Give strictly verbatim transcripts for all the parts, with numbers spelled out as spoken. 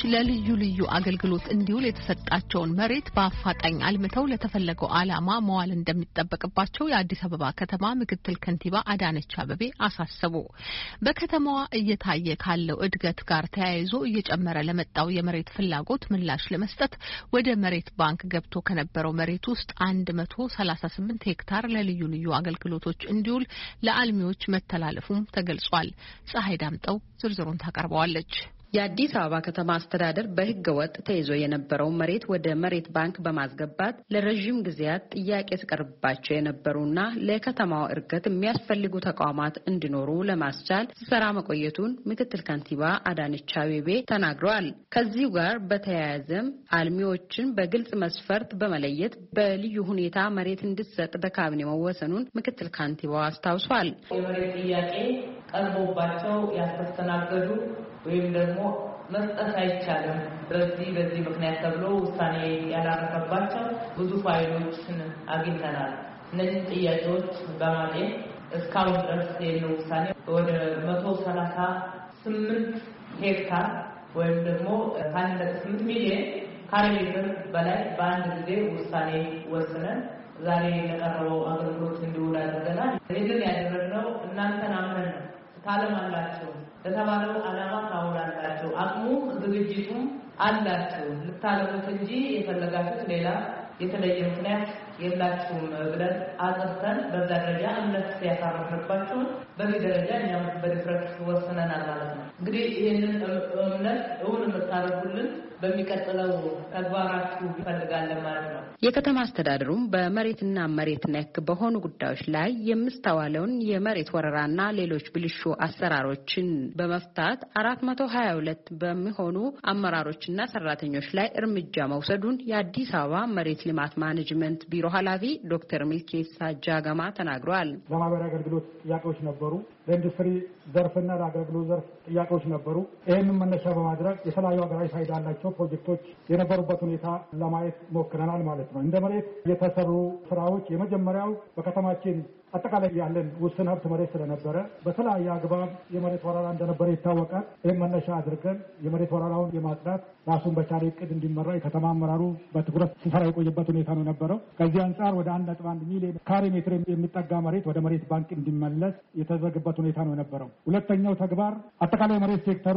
ለልዩ ልዩ አገልግሎት እንዲውል የተሰጣቸውን መሬት በአፋጣኝ አልምተው ለተፈለገው ዓላማ መዋል እንደሚጠበቅባቸው የአዲስ አበባ ከተማ ምክትል ከንቲባ አዳነች አቤቤ አሳሰቡ። በከተማዋ እየታየ ካለው እድገት ጋር ተያይዞ እየጨመረ ለመጣው የመሬት ፍላጎት ምላሽ ለመስጠት ወደ መሬት ባንክ ገብቶ ከነበረው መሬት ውስጥ አንድ መቶ ሰላሳ ስምንት ሄክታር ለልዩ ልዩ አገልግሎቶች እንዲውል ለአልሚዎች መተላለፉም ተገልጿል። ፀሐይ ዳምጠው ዝርዝሩን ታቀርበዋለች። የአዲስ አበባ ከተማ አስተዳደር በሕገ ወጥ ተይዞ የነበረው መሬት ወደ መሬት ባንክ በማስገባት ለረጅም ጊዜያት ጥያቄ ሲቀርብባቸው የነበሩና ለከተማው እድገት የሚያስፈልጉ ተቋማት እንዲኖሩ ለማስቻል ሲሰራ መቆየቱን ምክትል ከንቲባ አዳነች አቤቤ ተናግረዋል። ከዚሁ ጋር በተያያዘም አልሚዎችን በግልጽ መስፈርት በመለየት በልዩ ሁኔታ መሬት እንዲሰጥ በካቢኔ መወሰኑን ምክትል ከንቲባው አስታውሷል። የመሬት ጥያቄ ቀርቦባቸው ያስተናገዱ ወይም ደግሞ መስጠት አይቻልም በዚህ በዚህ ምክንያት ተብሎ ውሳኔ ያላረፈባቸው ብዙ ፋይሎችን አግኝተናል። እነዚህ ጥያቄዎች በማጤን እስካሁን ድረስ ያለው ውሳኔ ወደ መቶ ሰላሳ ስምንት ሄክታር ወይም ደግሞ አንድ ነጥብ ስምንት ሚሊዮን ካሬ ሜትር በላይ በአንድ ጊዜ ውሳኔ ወስነን ዛሬ ለቀረበው አገልግሎት እንዲውል አድርገናል። ይህንን ያደረግነው እናንተን አምነን ነው። ታለማላችሁ ለተባለው ዓላማ ታውላላችሁ፣ አቅሙ ዝግጅቱም አላችሁ ልታለሙት እንጂ የፈለጋችሁት ሌላ የተለየ ምክንያት የላችሁም ብለን አጥርተን በዛ ደረጃ እምነት ሲያሳርፍባችሁ በዚህ ደረጃ እኛም በድፍረት ወስነናል ማለት ነው። እንግዲህ ይህንን እምነት እውን የምታደርጉልን በሚቀጥለው ተግባራችሁ ይፈልጋለን ማለት ነው። የከተማ አስተዳደሩም በመሬትና መሬት ነክ በሆኑ ጉዳዮች ላይ የምስተዋለውን የመሬት ወረራና ሌሎች ብልሹ አሰራሮችን በመፍታት አራት መቶ ሀያ ሁለት በሚሆኑ አመራሮችና ሰራተኞች ላይ እርምጃ መውሰዱን የአዲስ አበባ መሬት ልማት ማኔጅመንት ቢሮ ኃላፊ ዶክተር ሚልኬሳ ጃጋማ ተናግረዋል። ለማህበራዊ አገልግሎት ጥያቄዎች ነበሩ፣ ለኢንዱስትሪ ዘርፍና ለአገልግሎት ዘርፍ ጥያቄዎች ነበሩ። ይህንን መነሻ በማድረግ የተለያዩ ሀገራዊ ፋይዳ ያላቸው ፕሮጀክቶች የነበሩበት ሁኔታ ለማየት ሞክረናል ማለት ነው። እንደ መሬት የተሰሩ ስራዎች የመጀመሪያው በከተማችን አጠቃላይ ያለን ውስን ሀብት መሬት ስለነበረ በተለያየ አግባብ የመሬት ወረራ እንደነበረ ይታወቃል። ይህም መነሻ አድርገን የመሬት ወረራውን የማጽዳት ራሱን በቻለ እቅድ እንዲመራ የከተማ አመራሩ በትኩረት ሲሰራ የቆየበት ሁኔታ ነው የነበረው። ከዚህ አንጻር ወደ አንድ ነጥብ አንድ ሚሊዮን ካሬ ሜትር የሚጠጋ መሬት ወደ መሬት ባንክ እንዲመለስ የተደረገበት ሁኔታ ነው የነበረው። ሁለተኛው ተግባር አጠቃላይ መሬት ሴክተሩ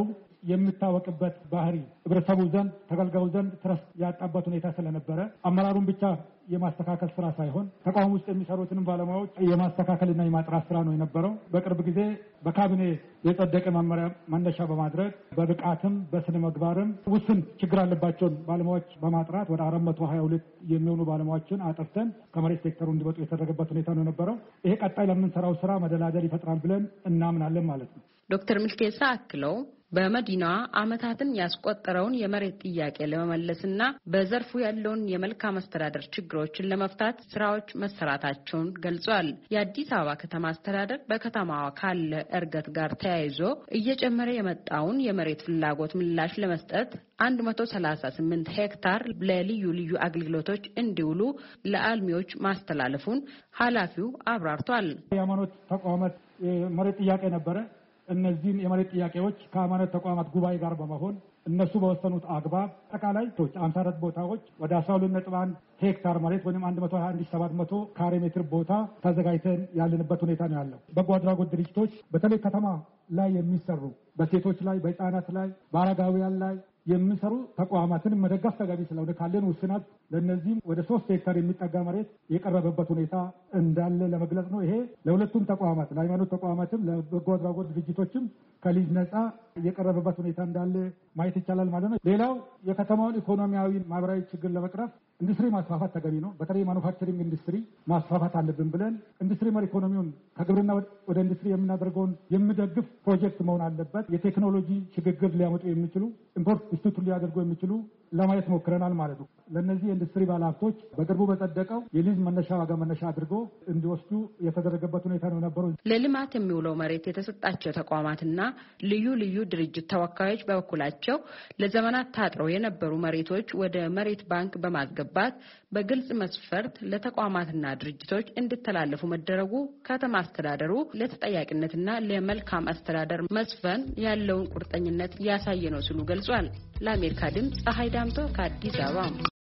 የሚታወቅበት ባህሪ ህብረተሰቡ ዘንድ ተገልጋዩ ዘንድ ትረስት ያጣበት ሁኔታ ስለነበረ አመራሩን ብቻ የማስተካከል ስራ ሳይሆን ተቋም ውስጥ የሚሰሩትን ባለሙያዎች የማስተካከልና የማጥራት ስራ ነው የነበረው። በቅርብ ጊዜ በካቢኔ የጸደቀ መመሪያ መነሻ በማድረግ በብቃትም በስነ ምግባርም ውስን ችግር ያለባቸውን ባለሙያዎች በማጥራት ወደ አራት መቶ ሀያ ሁለት የሚሆኑ ባለሙያዎችን አጥርተን ከመሬት ሴክተሩ እንዲወጡ የተደረገበት ሁኔታ ነው የነበረው። ይሄ ቀጣይ ለምንሰራው ስራ መደላደል ይፈጥራል ብለን እናምናለን ማለት ነው። ዶክተር ሚልኬሳ አክለው በመዲናዋ ዓመታትን ያስቆጠረውን የመሬት ጥያቄ ለመመለስና በዘርፉ ያለውን የመልካም አስተዳደር ችግሮችን ለመፍታት ስራዎች መሰራታቸውን ገልጿል። የአዲስ አበባ ከተማ አስተዳደር በከተማዋ ካለ እድገት ጋር ተያይዞ እየጨመረ የመጣውን የመሬት ፍላጎት ምላሽ ለመስጠት አንድ መቶ ሰላሳ ስምንት ሄክታር ለልዩ ልዩ አገልግሎቶች እንዲውሉ ለአልሚዎች ማስተላለፉን ኃላፊው አብራርቷል። የሃይማኖት ተቋማት መሬት ጥያቄ ነበረ። እነዚህን የመሬት ጥያቄዎች ከሃይማኖት ተቋማት ጉባኤ ጋር በመሆን እነሱ በወሰኑት አግባብ አጠቃላይ ቶች ሃምሳ አራት ቦታዎች ወደ አስራ ሁለት ነጥብ አንድ ሄክታር መሬት ወይም አንድ መቶ ሀያ አንድ ሺህ ሰባት መቶ ካሬ ሜትር ቦታ ተዘጋጅተን ያለንበት ሁኔታ ነው ያለው። በጎ አድራጎት ድርጅቶች በተለይ ከተማ ላይ የሚሰሩ በሴቶች ላይ፣ በህፃናት ላይ፣ በአረጋውያን ላይ የሚሰሩ ተቋማትን መደገፍ ተገቢ ስለሆነ ካለን ውስናት ለነዚህም ወደ ሶስት ሄክታር የሚጠጋ መሬት የቀረበበት ሁኔታ እንዳለ ለመግለጽ ነው። ይሄ ለሁለቱም ተቋማት ለሃይማኖት ተቋማትም ለበጎ አድራጎት ድርጅቶችም ከሊዝ ነጻ የቀረበበት ሁኔታ እንዳለ ማየት ይቻላል ማለት ነው። ሌላው የከተማውን ኢኮኖሚያዊ ማህበራዊ ችግር ለመቅረፍ ኢንዱስትሪ ማስፋፋት ተገቢ ነው። በተለይ ማኑፋክቸሪንግ ኢንዱስትሪ ማስፋፋት አለብን ብለን ኢንዱስትሪ መር ኢኮኖሚውን ከግብርና ወደ ኢንዱስትሪ የምናደርገውን የሚደግፍ ፕሮጀክት መሆን አለበት። የቴክኖሎጂ ሽግግር ሊያመጡ የሚችሉ ኢምፖርት ኢንስቲትዩት ሊያደርጉ የሚችሉ ለማየት ሞክረናል ማለት ነው። ለነዚህ ኢንዱስትሪ ባለሀብቶች በቅርቡ በጸደቀው የሊዝ መነሻ ዋጋ መነሻ አድርጎ እንዲወስዱ የተደረገበት ሁኔታ ነው የነበረው። ለልማት የሚውለው መሬት የተሰጣቸው ተቋማትና ልዩ ልዩ ድርጅት ተወካዮች በበኩላቸው ለዘመናት ታጥረው የነበሩ መሬቶች ወደ መሬት ባንክ በማስገባት በማስገባት በግልጽ መስፈርት ለተቋማትና ድርጅቶች እንዲተላለፉ መደረጉ ከተማ አስተዳደሩ ለተጠያቂነትና ለመልካም አስተዳደር መስፈን ያለውን ቁርጠኝነት ያሳየ ነው ሲሉ ገልጿል። ለአሜሪካ ድምፅ ፀሐይ ዳምጦ ከአዲስ አበባ